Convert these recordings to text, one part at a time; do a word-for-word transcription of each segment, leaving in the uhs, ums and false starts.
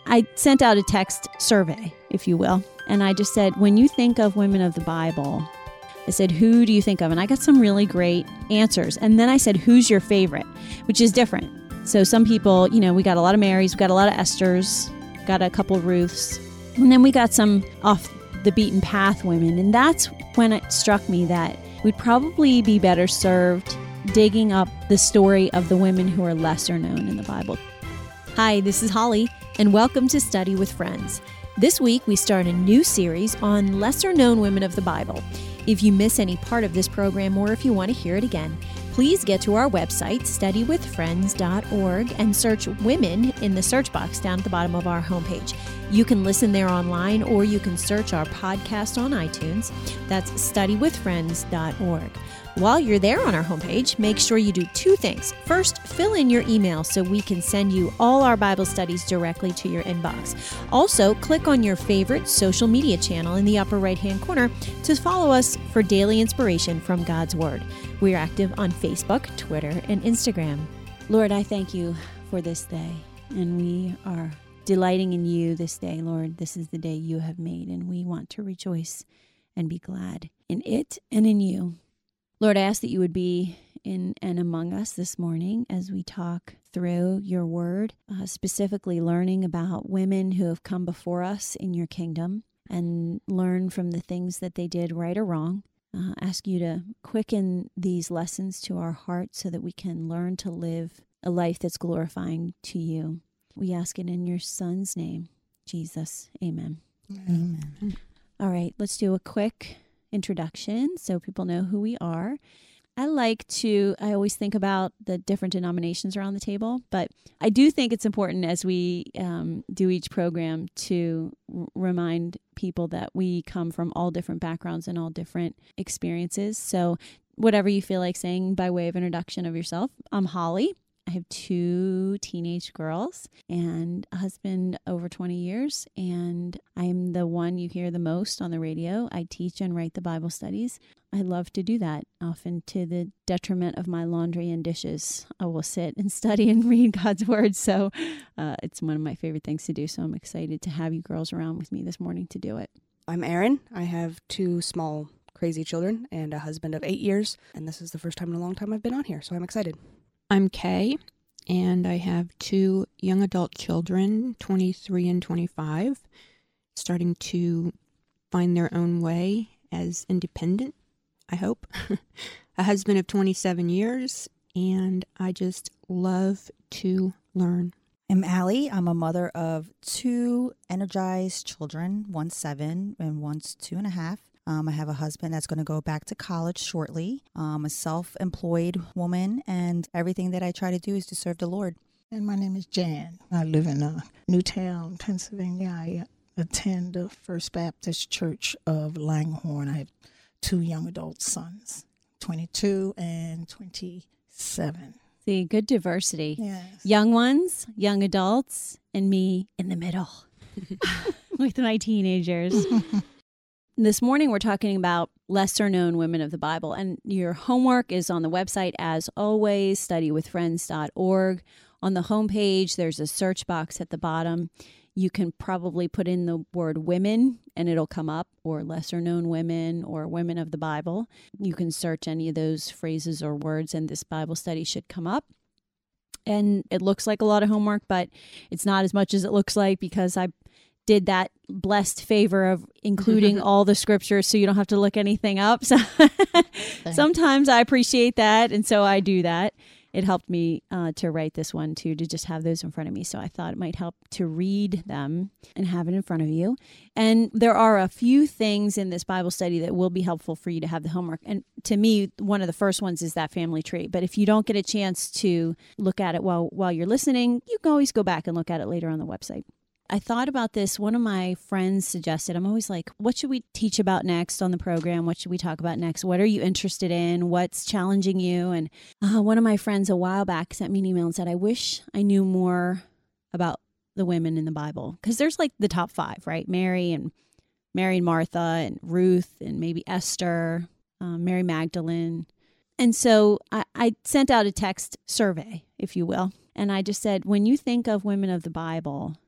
I sent out a text survey, if you will, and I just said, when you think of women of the Bible, I said, who do you think of? And I got some really great answers. And then I said, who's your favorite? Which is different. So some people, you know, we got a lot of Marys, we got a lot of Esthers, got a couple of Ruths, and then we got some off the beaten path women. And that's when it struck me that we'd probably be better served digging up the story of the women who are lesser known in the Bible. Hi, this is Holly, and welcome to Study with Friends. This week, we start a new series on lesser-known women of the Bible. If you miss any part of this program or if you want to hear it again, please get to our website, study with friends dot org, and search Women in the search box down at the bottom of our homepage. You can listen there online, or you can search our podcast on iTunes. That's study with friends dot org. While you're there on our homepage, make sure you do two things. First, fill in your email so we can send you all our Bible studies directly to your inbox. Also, click on your favorite social media channel in the upper right-hand corner to follow us for daily inspiration from God's Word. We're active on Facebook, Twitter, and Instagram. Lord, I thank you for this day, and we are delighting in you this day, Lord. This is the day you have made, and we want to rejoice and be glad in it and in you. Lord, I ask that you would be in and among us this morning as we talk through your word, uh, specifically learning about women who have come before us in your kingdom, and learn from the things that they did right or wrong. Uh, ask you to quicken these lessons to our hearts so that we can learn to live a life that's glorifying to you. We ask it in your Son's name, Jesus. Amen. Amen. All right, let's do a quick introduction so people know who we are. I like to, I always think about the different denominations around the table, but I do think it's important as we um, do each program to r- remind people that we come from all different backgrounds and all different experiences. So whatever you feel like saying by way of introduction of yourself. I'm Holly. I have two teenage girls and a husband over twenty years, and I'm the one you hear the most on the radio. I teach and write the Bible studies. I love to do that, often to the detriment of my laundry and dishes. I will sit and study and read God's Word, so uh, it's one of my favorite things to do, so I'm excited to have you girls around with me this morning to do it. I'm Erin. I have two small, crazy children and a husband of eight years, and this is the first time in a long time I've been on here, so I'm excited. I'm Kay, and I have two young adult children, twenty-three and twenty-five, starting to find their own way as independent, I hope. A husband of twenty-seven years, and I just love to learn. I'm Allie. I'm a mother of two energized children, one's seven and one's two and a half. Um, I have a husband that's going to go back to college shortly. I'm a self-employed woman, and everything that I try to do is to serve the Lord. And my name is Jan. I live in uh, Newtown, Pennsylvania. I attend the First Baptist Church of Langhorne. I have two young adult sons, twenty-two and twenty-seven. See, good diversity. Yes. Young ones, young adults, and me in the middle with my teenagers. This morning, we're talking about lesser-known women of the Bible, and your homework is on the website, as always, study with friends dot org. On the homepage, there's a search box at the bottom. You can probably put in the word women, and it'll come up, or lesser-known women, or women of the Bible. You can search any of those phrases or words, and this Bible study should come up. And it looks like a lot of homework, but it's not as much as it looks like, because I did that blessed favor of including all the scriptures so you don't have to look anything up. So sometimes I appreciate that, and so I do that. It helped me uh, to write this one too, to just have those in front of me. So I thought it might help to read them and have it in front of you. And there are a few things in this Bible study that will be helpful for you to have the homework. And to me, one of the first ones is that family tree. But if you don't get a chance to look at it while while you're listening, you can always go back and look at it later on the website. I thought about this. One of my friends suggested, I'm always like, what should we teach about next on the program? What should we talk about next? What are you interested in? What's challenging you? And uh, one of my friends a while back sent me an email and said, I wish I knew more about the women in the Bible. Because there's like the top five, right? Mary and Mary and Martha and Ruth and maybe Esther, um, Mary Magdalene. And so I, I sent out a text survey, if you will. And I just said, when you think of women of the Bible,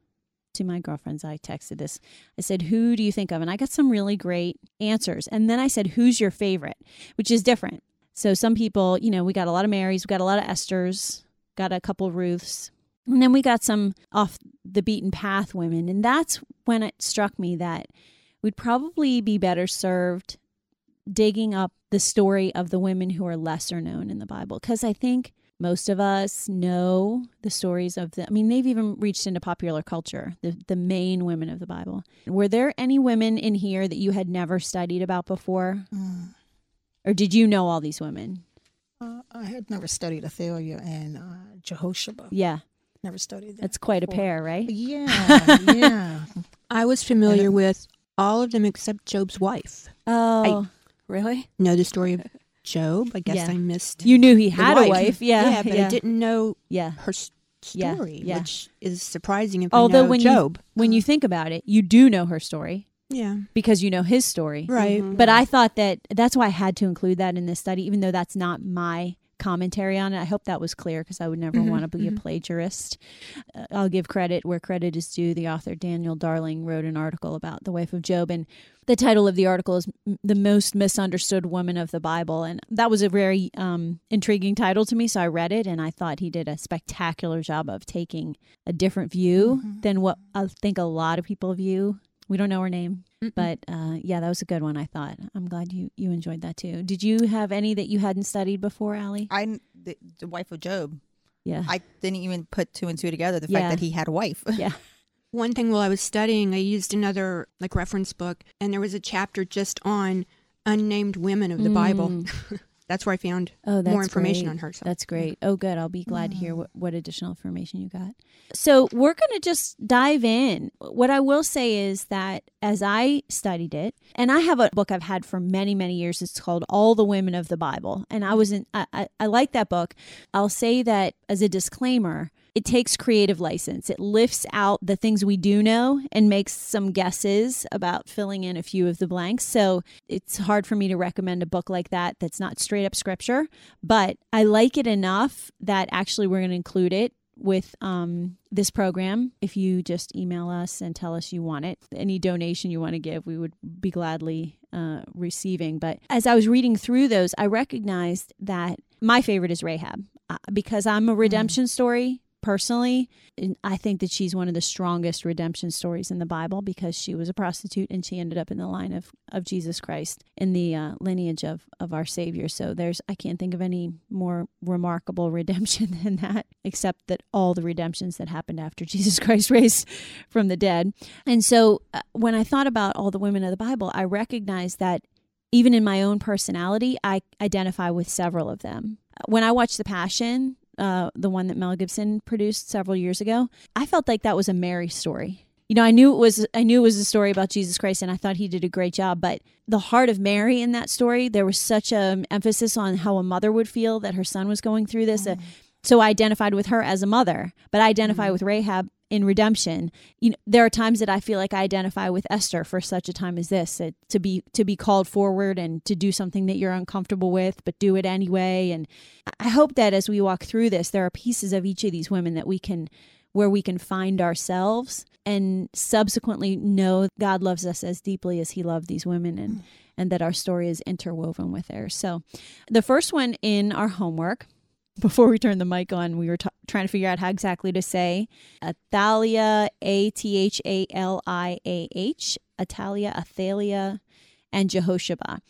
to my girlfriends, I texted this. I said, who do you think of? And I got some really great answers. And then I said, who's your favorite? Which is different. So some people, you know, we got a lot of Marys, we got a lot of Esthers, got a couple of Ruths. And then we got some off the beaten path women. And that's when it struck me that we'd probably be better served digging up the story of the women who are lesser known in the Bible. Because I think most of us know the stories of the, I mean, they've even reached into popular culture, the, the main women of the Bible. Were there any women in here that you had never studied about before? Mm. Or did you know all these women? Uh, I had never studied Athaliah and uh, Jehoshaphat. Yeah. Never studied that. That's quite before. a pair, right? Yeah, yeah. I was familiar with all of them except Job's wife. Oh, Really? Know the story of Job. I guess Yeah. I missed. you knew he the had a wife. Yeah. yeah, but I didn't know Yeah. her s- Yeah, story, yeah. which is surprising if Although I know when Job. you when you think about it, you do know her story yeah, because you know his story. right. Mhm. But I thought that that's why I had to include that in this study, even though that's not my commentary on it. I hope that was clear because I would never Mhm, want to be mhm. a plagiarist. Uh, I'll give credit where credit is due. The author, Daniel Darling, wrote an article about the wife of Job, and the title of the article is M- The Most Misunderstood Woman of the Bible. And that was a very um, intriguing title to me, so I read it, and I thought he did a spectacular job of taking a different view Mhm. than what I think a lot of people view. We don't know her name. Mm-mm. But uh, yeah, that was a good one, I thought. I'm glad you, you enjoyed that too. Did you have any that you hadn't studied before, Allie? I the, the wife of Job. Yeah. I didn't even put two and two together. The Yeah. fact that he had a wife. Yeah. One thing while I was studying, I used another like reference book, and there was a chapter just on unnamed women of the Bible. Mm. That's where I found Oh, that's more information great. on her. So. That's great. Oh, good. I'll be glad to hear Mm. what, what additional information you got. So we're going to just dive in. What I will say is that as I studied it, and I have a book I've had for many, many years. It's called All the Women of the Bible. And I was in, I, I, I like that book. I'll say that as a disclaimer, it takes creative license. It lifts out the things we do know and makes some guesses about filling in a few of the blanks. So it's hard for me to recommend a book like that that's not straight up scripture, but I like it enough that actually we're going to include it with um, this program. If you just email us and tell us you want it, any donation you want to give, we would be gladly uh, receiving. But as I was reading through those, I recognized that my favorite is Rahab uh, because I'm a redemption story. Personally, I think that she's one of the strongest redemption stories in the Bible because she was a prostitute and she ended up in the line of, of Jesus Christ in the uh, lineage of, of our Savior. So there's, I can't think of any more remarkable redemption than that, except that all the redemptions that happened after Jesus Christ raised from the dead. And so uh, when I thought about all the women of the Bible, I recognized that even in my own personality, I identify with several of them. When I watched The Passion, Uh, the one that Mel Gibson produced several years ago, I felt like that was a Mary story. You know, I knew it was I knew it was a story about Jesus Christ, and I thought he did a great job. But the heart of Mary in that story, there was such an emphasis on how a mother would feel that her son was going through this. Mm. Uh, so I identified with her as a mother, but I identify mm. with Rahab in redemption. You know, there are times that I feel like I identify with Esther for such a time as this, uh, to be to be called forward and to do something that you're uncomfortable with, but do it anyway. And I hope that as we walk through this, there are pieces of each of these women that we can, where we can find ourselves and subsequently know God loves us as deeply as he loved these women, and, mm. and that our story is interwoven with theirs. So the first one in our homework, before we turned the mic on, we were t- trying to figure out how exactly to say Athaliah, A T H A L I A H, Athaliah, Athaliah, and Jehoshaphat.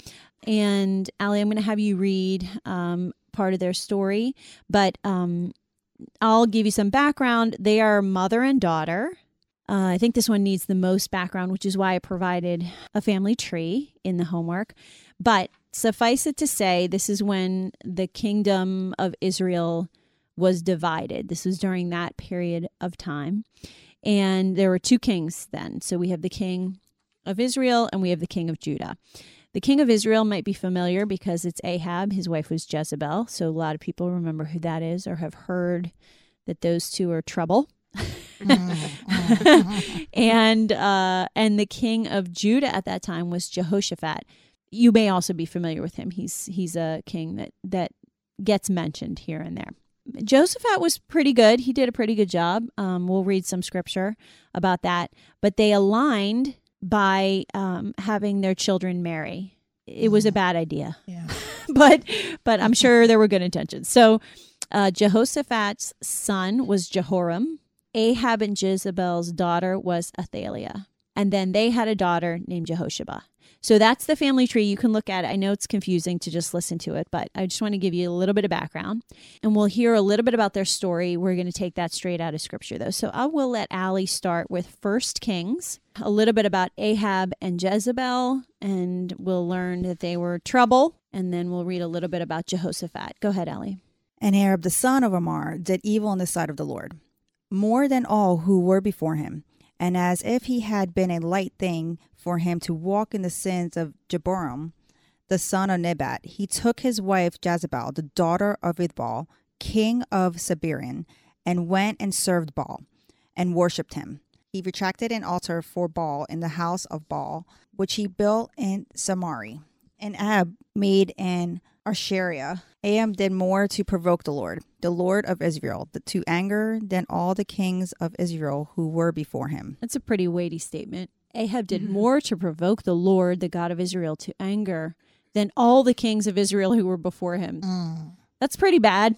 And Allie, I'm going to have you read um, part of their story, but um, I'll give you some background. They are mother and daughter. Uh, I think this one needs the most background, which is why I provided a family tree in the homework. But suffice it to say, this is when the kingdom of Israel was divided. This was during that period of time. And there were two kings then. So we have the king of Israel and we have the king of Judah. The king of Israel might be familiar because it's Ahab. His wife was Jezebel. So a lot of people remember who that is or have heard that those two are trouble. and uh, and the king of Judah at that time was Jehoshaphat. You may also be familiar with him. He's he's a king that, that gets mentioned here and there. Jehoshaphat was pretty good. He did a pretty good job. Um, we'll read some scripture about that. But they aligned by um, having their children marry. It was a bad idea. Yeah. but but I'm sure there were good intentions. So uh, Jehoshaphat's son was Jehoram. Ahab and Jezebel's daughter was Athaliah. And then they had a daughter named Jehosheba. So that's the family tree. You can look at it. I know it's confusing to just listen to it, but I just want to give you a little bit of background. And we'll hear a little bit about their story. We're going to take that straight out of Scripture, though. So I will let Allie start with First Kings, a little bit about Ahab and Jezebel, and we'll learn that they were trouble, and then we'll read a little bit about Jehoshaphat. Go ahead, Allie. And Ahab the son of Amar did evil in the sight of the Lord, more than all who were before him. And as if he had been a light thing for him to walk in the sins of Jehoram, the son of Nebat, he took his wife Jezebel, the daughter of Ethbaal, king of Sabirian, and went and served Baal, and worshipped him. He retracted an altar for Baal in the house of Baal, which he built in Samaria. And Ahab made an Asherah. Ahab did more to provoke the Lord, the Lord of Israel, to anger than all the kings of Israel who were before him. That's a pretty weighty statement. Ahab did more to provoke the Lord, the God of Israel, to anger than all the kings of Israel who were before him. Mm. That's pretty bad.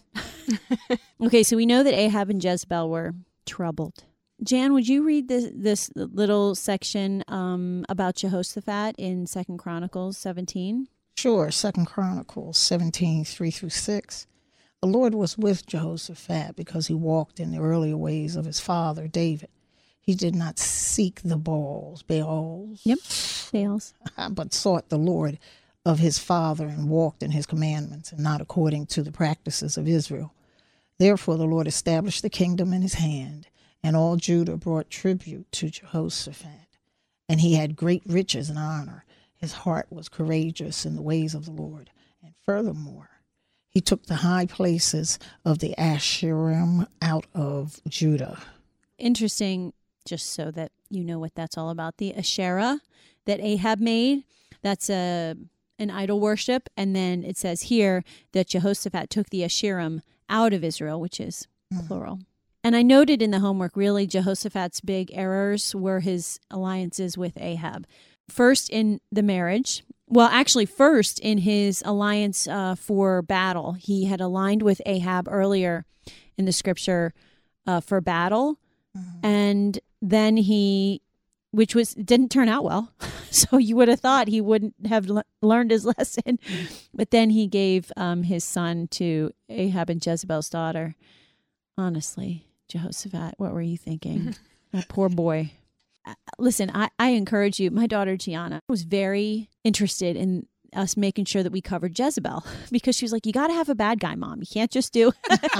Okay, so we know that Ahab and Jezebel were troubled. Jan, would you read this this little section um, about Jehoshaphat in Second Chronicles seventeen? Sure. Second Chronicles seventeen, three through six. The Lord was with Jehoshaphat because he walked in the earlier ways of his father, David. He did not seek the Baals, Baals, Yep, Baals. but sought the Lord of his father and walked in his commandments and not according to the practices of Israel. Therefore the Lord established the kingdom in his hand, and all Judah brought tribute to Jehoshaphat. And he had great riches and honor. His heart was courageous in the ways of the Lord. And furthermore, he took the high places of the Asherim out of Judah. Interesting, just so that you know what that's all about. The Asherah that Ahab made, that's a an idol worship. And then it says here that Jehoshaphat took the Asherim out of Israel, which is mm. plural. And I noted in the homework, really, Jehoshaphat's big errors were his alliances with Ahab. First in the marriage. Well, actually, first in his alliance uh, for battle. He had aligned with Ahab earlier in the scripture uh, for battle. Mm-hmm. And then he, which was didn't turn out well. So you would have thought he wouldn't have le- learned his lesson. Mm-hmm. But then he gave um, his son to Ahab and Jezebel's daughter. Honestly, Jehoshaphat, what were you thinking? That poor boy. Listen, I, I encourage you. My daughter, Gianna, was very interested in us making sure that we covered Jezebel because she was like, you got to have a bad guy, Mom. You can't just do.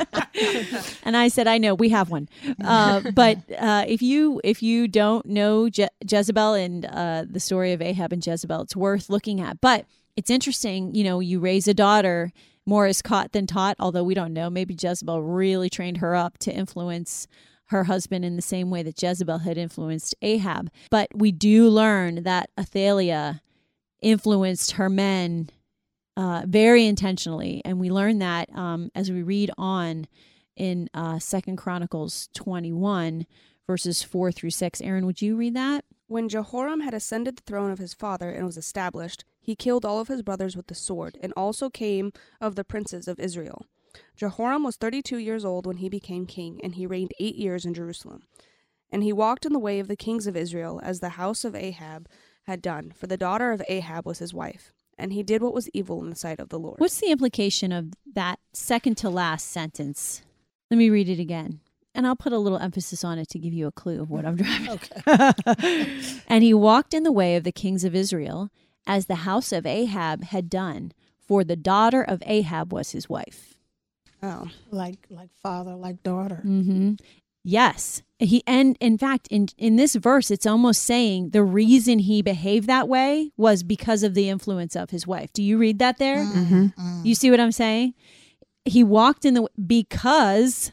And I said, I know, we have one. Uh, but uh, if you if you don't know Je- Jezebel and uh, the story of Ahab and Jezebel, it's worth looking at. But it's interesting, you know, you raise a daughter, more is caught than taught, although we don't know. Maybe Jezebel really trained her up to influence her husband in the same way that Jezebel had influenced Ahab. But we do learn that Athaliah influenced her men uh, very intentionally. And we learn that um, as we read on in uh, Second Chronicles twenty-one, verses four through six. Aaron, would you read that? When Jehoram had ascended the throne of his father and was established, he killed all of his brothers with the sword, and also came of the princes of Israel. Jehoram was thirty-two years old when he became king, and he reigned eight years in Jerusalem. And he walked in the way of the kings of Israel, as the house of Ahab had done, for the daughter of Ahab was his wife. And he did what was evil in the sight of the Lord. What's the implication of that second to last sentence? Let me read it again. And I'll put a little emphasis on it to give you a clue of what I'm driving. Okay. And he walked in the way of the kings of Israel, as the house of Ahab had done, for the daughter of Ahab was his wife. Oh, Like like father, like daughter. Mm-hmm. Yes. He and in fact, in, in this verse, it's almost saying the reason he behaved that way was because of the influence of his wife. Do you read that there? Mm-hmm. Mm. You see what I'm saying? He walked in the because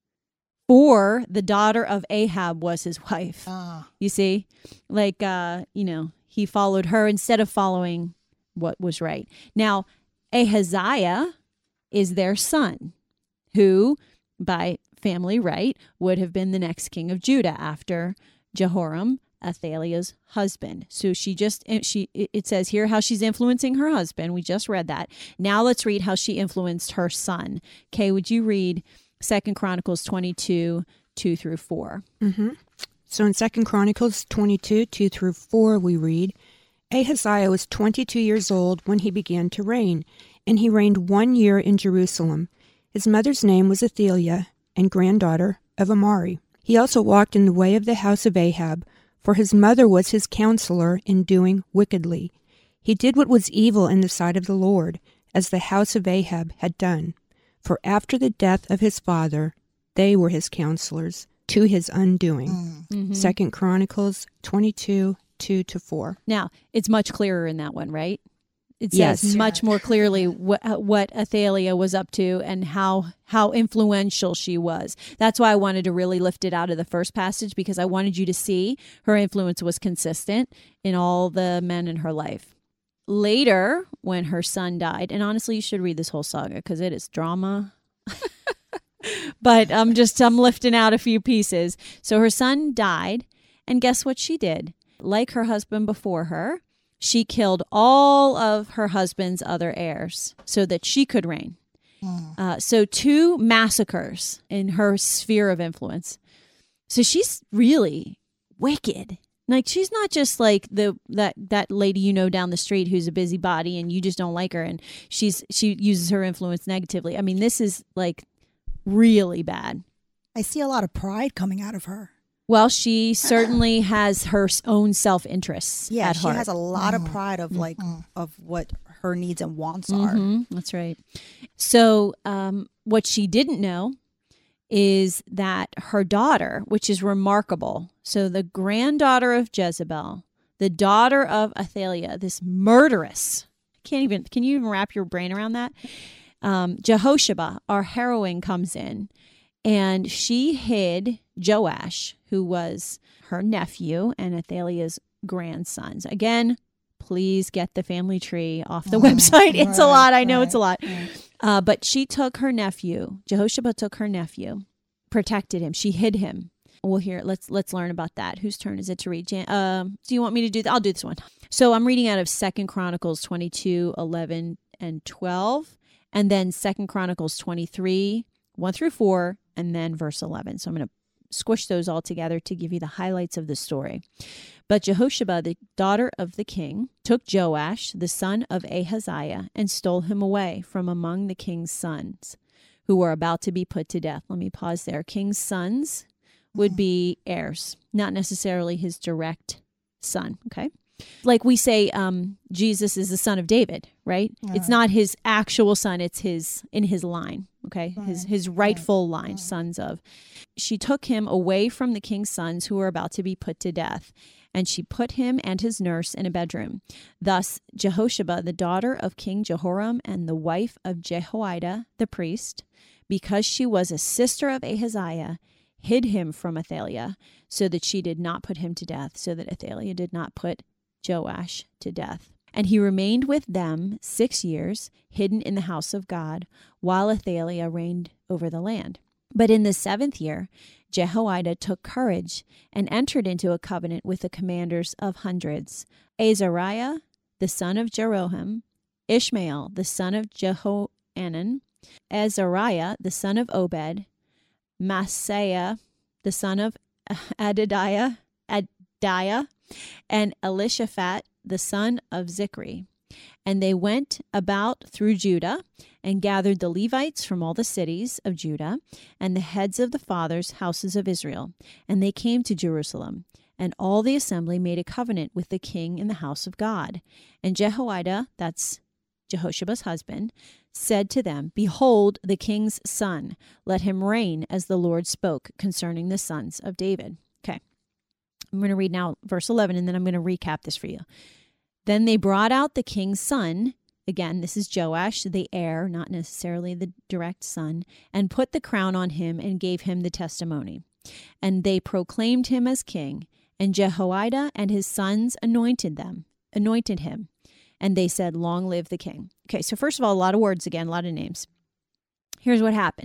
for the daughter of Ahab was his wife. Ah. You see? Like uh, you know, he followed her instead of following what was right. Now, Ahaziah is their son. who, by family right, would have been the next king of Judah after Jehoram, Athaliah's husband. So she just, she, it says here how she's influencing her husband. We just read that. Now let's read how she influenced her son. Kay, would you read Second Chronicles twenty-two, two through four? Mm-hmm. So in Second Chronicles twenty-two, two through four, we read, Ahaziah was twenty-two years old when he began to reign, and he reigned one year in Jerusalem. His mother's name was Athaliah, and granddaughter of Omari. He also walked in the way of the house of Ahab, for his mother was his counselor in doing wickedly. He did what was evil in the sight of the Lord, as the house of Ahab had done. For after the death of his father, they were his counselors, to his undoing. Mm-hmm. Second Chronicles twenty-two, two to four. Now, it's much clearer in that one, right? It says Yes. much more clearly what, what Athaliah was up to and how how influential she was. That's why I wanted to really lift it out of the first passage, because I wanted you to see her influence was consistent in all the men in her life. Later, when her son died, and honestly, you should read this whole saga because it is drama. But I'm just, I'm lifting out a few pieces. So her son died, and guess what she did? Like her husband before her, she killed all of her husband's other heirs so that she could reign. Mm. Uh, so two massacres in her sphere of influence. So she's really wicked. Like, she's not just like the that that lady you know down the street who's a busybody and you just don't like her, and she's she uses her influence negatively. I mean, this is like really bad. I see a lot of pride coming out of her. Well, she certainly has her own self-interests Yeah, at she heart. has a lot Mm-hmm. of pride of like Mm-hmm. of what her needs and wants Mhm, are. that's right. So um, what she didn't know is that her daughter, which is remarkable, so the granddaughter of Jezebel, the daughter of Athaliah, this murderess, can't even, can you even wrap your brain around that? Um, Jehosheba, our heroine, comes in, and she hid Joash, who was her nephew and Athaliah's grandsons. Again, please get the family tree off the Mm, website. It's a right, lot. I know right, it's a lot. right. Uh, but she took her nephew. Jehosheba took her nephew, protected him. She hid him. Well, here, let's let's learn about that. Whose turn is it to read? Jan- um, do you want me to do that? I'll do this one. So I'm reading out of Second Chronicles twenty-two, eleven, and twelve. And then Second Chronicles twenty-three, one through four, and then verse eleven. So I'm going to squish those all together to give you the highlights of the story. But Jehosheba, the daughter of the king, took Joash, the son of Ahaziah, and stole him away from among the king's sons, who were about to be put to death. Let me pause there. King's sons would be heirs, not necessarily his direct son, okay? Like we say, um, Jesus is the son of David, right? Right. It's not his actual son, it's his in his line, okay? His Right. his rightful line, Right. sons of. She took him away from the king's sons who were about to be put to death, and she put him and his nurse in a bedroom. Thus Jehosheba, the daughter of King Jehoram and the wife of Jehoiada the priest, because she was a sister of Ahaziah, hid him from Athaliah, so that she did not put him to death, so that Athaliah did not put Joash to death. And he remained with them six years, hidden in the house of God, while Athaliah reigned over the land. But in the seventh year, Jehoiada took courage and entered into a covenant with the commanders of hundreds, Azariah, the son of Jeroham, Ishmael, the son of Jehohanan, Azariah, the son of Obed, Maaseiah, the son of Adadiah, Adiah, and Elishaphat, the son of Zichri. And they went about through Judah and gathered the Levites from all the cities of Judah and the heads of the fathers' houses of Israel. And they came to Jerusalem. And all the assembly made a covenant with the king in the house of God. And Jehoiada, that's Jehoshaba's husband, said to them, Behold the king's son. Let him reign as the Lord spoke concerning the sons of David. Okay. I'm going to read now verse eleven, and then I'm going to recap this for you. Then they brought out the king's son. Again, this is Joash, the heir, not necessarily the direct son, and put the crown on him and gave him the testimony. And they proclaimed him as king, and Jehoiada and his sons anointed them, anointed him. And they said, Long live the king. Okay, so first of all, a lot of words again, a lot of names. Here's what happened.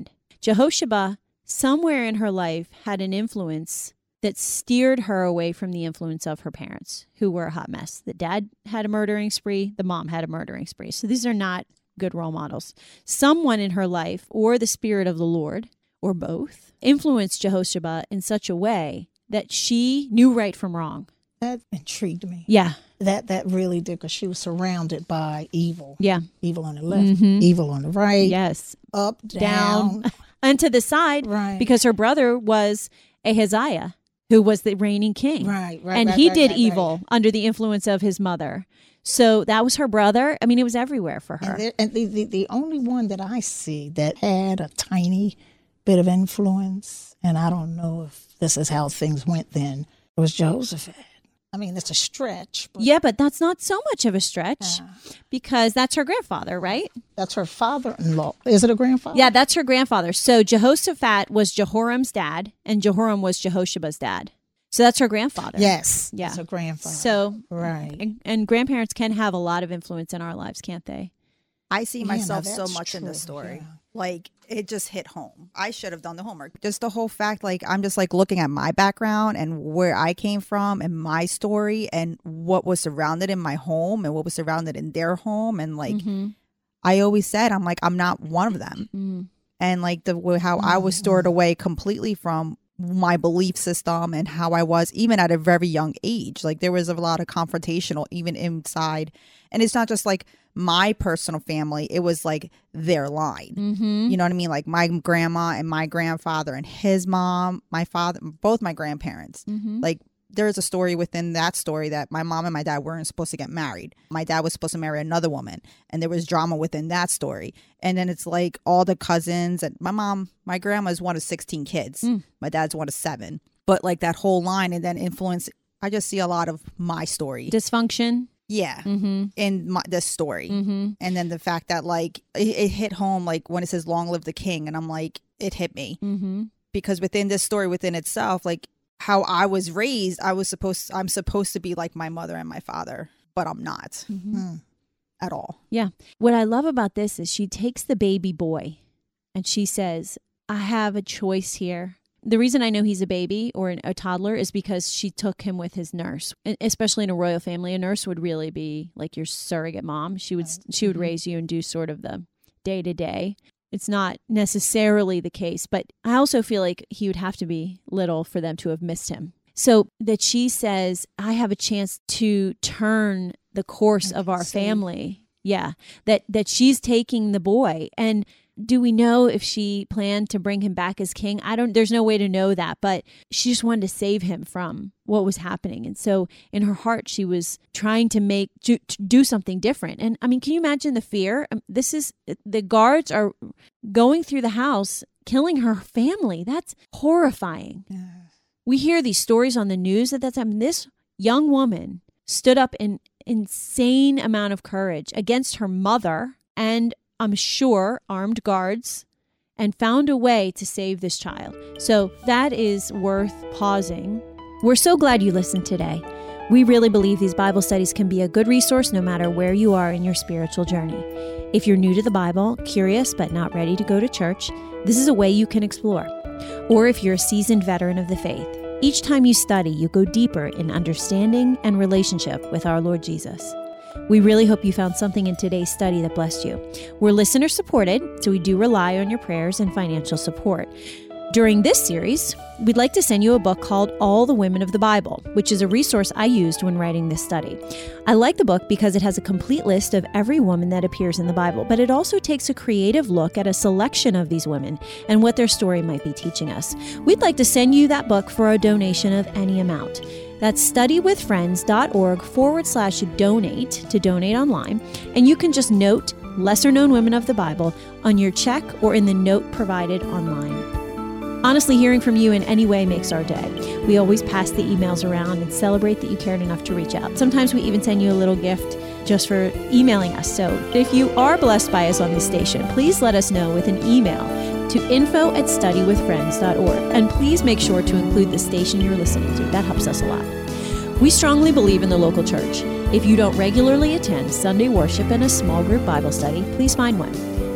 Jehosheba, somewhere in her life, had an influence that steered her away from the influence of her parents, who were a hot mess. The dad had a murdering spree. The mom had a murdering spree. So these are not good role models. Someone in her life, or the Spirit of the Lord, or both, influenced Jehosheba in such a way that she knew right from wrong. That intrigued me. Yeah. That that really did, because she was surrounded by evil. Yeah. Evil on the left, Mhm. evil on the right, Yes. up, down. Down. And to the side, Right. because her brother was Ahaziah, who was the reigning king. Right, right. And right, he right, did right, evil right. under the influence of his mother. So that was her brother. I mean, it was everywhere for her. And, there, and the, the, the only one that I see that had a tiny bit of influence, and I don't know if this is how things went then, was Jehoshaphat. I mean, it's a stretch. But Yeah, but that's not so much of a stretch uh, because that's her grandfather, right? that's her father-in-law. Is it a grandfather? Yeah, that's her grandfather. So Jehoshaphat was Jehoram's dad, and Jehoram was Jehoshaba's dad. So that's her grandfather. Yes. Yeah. It's a grandfather. So, right. and, and grandparents can have a lot of influence in our lives, can't they? I see Yeah, now myself so that's much in this true, story. yeah. Like, it just hit home. I should have done the homework. Just the whole fact, like, I'm just like looking at my background and where I came from and my story and what was surrounded in my home and what was surrounded in their home. And like, Mm-hmm. I always said, I'm like, I'm not one of them. Mm. And like the way how I was stored Mhm. away completely from my belief system and how I was even at a very young age. Like there was a lot of confrontational even inside. And it's not just like my personal family, it was like their line. Mm-hmm. You know what I mean? Like my grandma and my grandfather and his mom, my father, both my grandparents. Mm-hmm. Like there's a story within that story that my mom and my dad weren't supposed to get married. My dad was supposed to marry another woman, and there was drama within that story. And then it's like all the cousins, and my mom, my grandma's one of sixteen kids. Mm. My dad's one of seven. But like that whole line and then influence, I just see a lot of my story. Dysfunction. Yeah. Mm-hmm. In my, this story. Mm-hmm. And then the fact that like it, it hit home, like when it says long live the king, and I'm like, it hit me. Mm-hmm. Because within this story, within itself, like how I was raised, I was supposed, I'm supposed to be like my mother and my father, but I'm not Mm-hmm. Hmm. at all. What I love about this is she takes the baby boy and she says, I have a choice here. The reason I know he's a baby or a toddler is because she took him with his nurse. And especially in a royal family, a nurse would really be like your surrogate mom. She would she would Mhm. raise you and do sort of the day to day. It's not necessarily the case, but I also feel like he would have to be little for them to have missed him. So that she says, I have a chance to turn the course of our Save. family. Yeah. That that she's taking the boy. And do we know if she planned to bring him back as king? I don't, there's no way to know that, but she just wanted to save him from what was happening. And so in her heart, she was trying to make, to, to do something different. And I mean, can you imagine the fear? Um, This is, the guards are going through the house, killing her family. That's horrifying. Yeah. We hear these stories on the news at that time. This young woman stood up in insane amount of courage against her mother and I'm sure armed guards and found a way to save this child. So that is worth pausing. We're so glad you listened today. We really believe these Bible studies can be a good resource no matter where you are in your spiritual journey. If you're new to the Bible, curious but not ready to go to church, this is a way you can explore. Or if you're a seasoned veteran of the faith, each time you study, you go deeper in understanding and relationship with our Lord Jesus. We really hope you found something in today's study that blessed you. We're listener supported, so we do rely on your prayers and financial support. During this series, we'd like to send you a book called All the Women of the Bible, which is a resource I used when writing this study. I like the book because it has a complete list of every woman that appears in the Bible, but it also takes a creative look at a selection of these women and what their story might be teaching us. We'd like to send you that book for a donation of any amount. That's studywithfriends.org forward slash donate to donate online, and you can just note Lesser Known Women of the Bible on your check or in the note provided online. Honestly, hearing from you in any way makes our day. We always pass the emails around and celebrate that you cared enough to reach out. Sometimes we even send you a little gift just for emailing us. So if you are blessed by us on this station, please let us know with an email to info at studywithfriends dot org. And please make sure to include the station you're listening to. That helps us a lot. We strongly believe in the local church. If you don't regularly attend Sunday worship and a small group Bible study, please find one.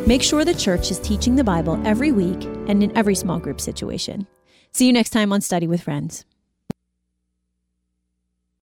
Make sure the church is teaching the Bible every week and in every small group situation. See you next time on Study with Friends.